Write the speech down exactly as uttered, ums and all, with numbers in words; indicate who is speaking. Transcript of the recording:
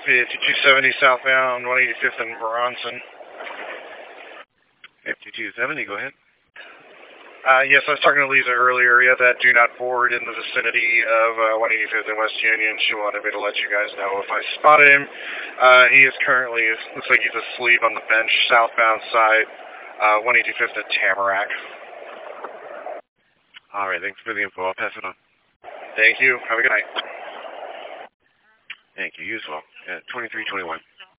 Speaker 1: fifty-two seventy southbound, one eighty-fifth and Bronson.
Speaker 2: fifty-two seventy, go ahead.
Speaker 1: Uh, yes, I was talking to Lisa earlier. Yeah, that do not forward in the vicinity of uh, one eighty-fifth and West Union. She wanted me to let you guys know if I spotted him. Uh, he is currently, looks like he's asleep on the bench, southbound side, uh, one eighty-fifth at Tamarack.
Speaker 2: All right, thanks for the info. I'll pass it on.
Speaker 1: Thank you. Have a good night.
Speaker 2: Thank you. You as well. Yeah, twenty-three twenty-one.